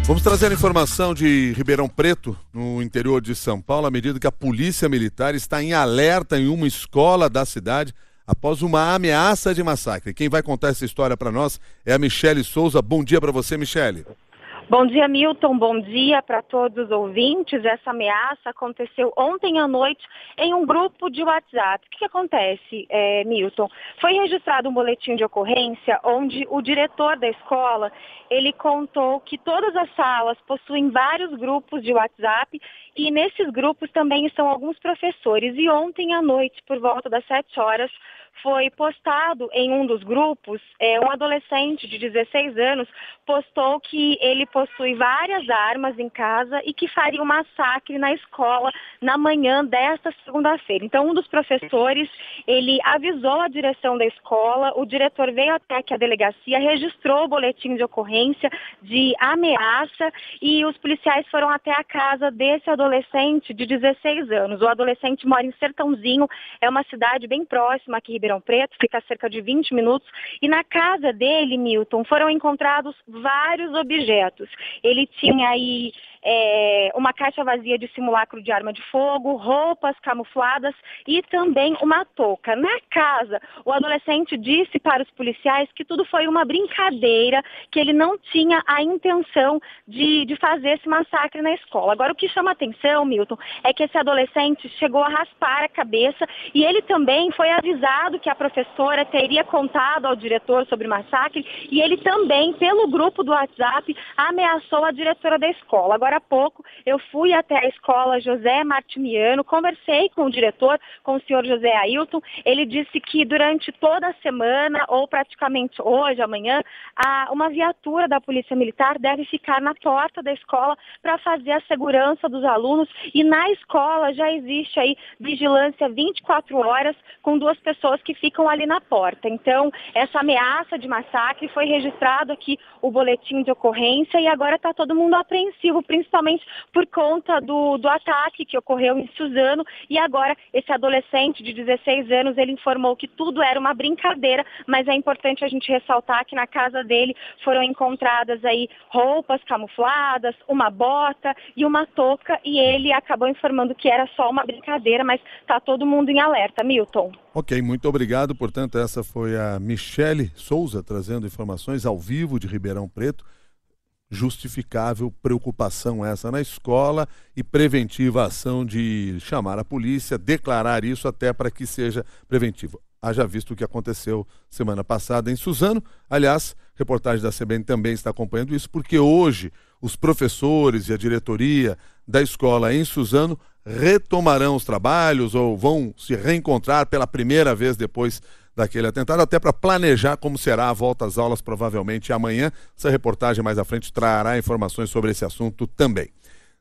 Vamos trazer a informação de Ribeirão Preto, no interior de São Paulo, à medida que a Polícia Militar está em alerta em uma escola da cidade após uma ameaça de massacre. Quem vai contar essa história para nós é a Michele Souza. Bom dia para você, Michele. Bom dia, Milton. Bom dia para todos os ouvintes. Essa ameaça aconteceu ontem à noite em um grupo de WhatsApp. O que acontece, Milton? Foi registrado um boletim de ocorrência onde o diretor da escola, ele contou que todas as salas possuem vários grupos de WhatsApp e nesses grupos também estão alguns professores. E ontem à noite, por volta das 7 horas, foi postado em um dos grupos, um adolescente de 16 anos postou que ele possui várias armas em casa e que faria um massacre na escola na manhã desta segunda-feira. Então, um dos professores, ele avisou a direção da escola, o diretor veio até aqui a delegacia, registrou o boletim de ocorrência de ameaça e os policiais foram até a casa desse adolescente de 16 anos. O adolescente mora em Sertãozinho, é uma cidade bem próxima aqui, Ribeirão Preto, fica a cerca de 20 minutos, e na casa dele, Milton, foram encontrados vários objetos. Ele tinha aí uma caixa vazia de simulacro de arma de fogo, roupas camufladas e também uma touca. Na casa, o adolescente disse para os policiais que tudo foi uma brincadeira, que ele não tinha a intenção de fazer esse massacre na escola. Agora, o que chama atenção, Milton, é que esse adolescente chegou a raspar a cabeça e ele também foi avisado que a professora teria contado ao diretor sobre o massacre e ele também, pelo grupo do WhatsApp, ameaçou a diretora da escola. Agora há pouco eu fui até a escola José Martimiano, conversei com o diretor, com o senhor José Ailton. Ele disse que durante toda a semana, ou praticamente hoje, amanhã, uma viatura da Polícia Militar deve ficar na porta da escola para fazer a segurança dos alunos e na escola já existe aí vigilância 24 horas com 2 pessoas que ficam ali na porta. Então, essa ameaça de massacre foi registrado aqui o boletim de ocorrência e agora está todo mundo apreensivo, principalmente por conta do ataque que ocorreu em Suzano e agora esse adolescente de 16 anos, ele informou que tudo era uma brincadeira, mas é importante a gente ressaltar que na casa dele foram encontradas aí roupas camufladas, uma bota e uma touca e ele acabou informando que era só uma brincadeira, mas está todo mundo em alerta. Milton. Ok, muito obrigado. Portanto, essa foi a Michele Souza trazendo informações ao vivo de Ribeirão Preto. Justificável preocupação essa na escola e preventiva ação de chamar a polícia, declarar isso até para que seja preventivo. Haja visto o que aconteceu semana passada em Suzano. Aliás, reportagem da CBN também está acompanhando isso, porque hoje os professores e a diretoria da escola em Suzano retomarão os trabalhos ou vão se reencontrar pela primeira vez depois daquele atentado, até para planejar como será a volta às aulas provavelmente amanhã. Essa reportagem mais à frente trará informações sobre esse assunto também.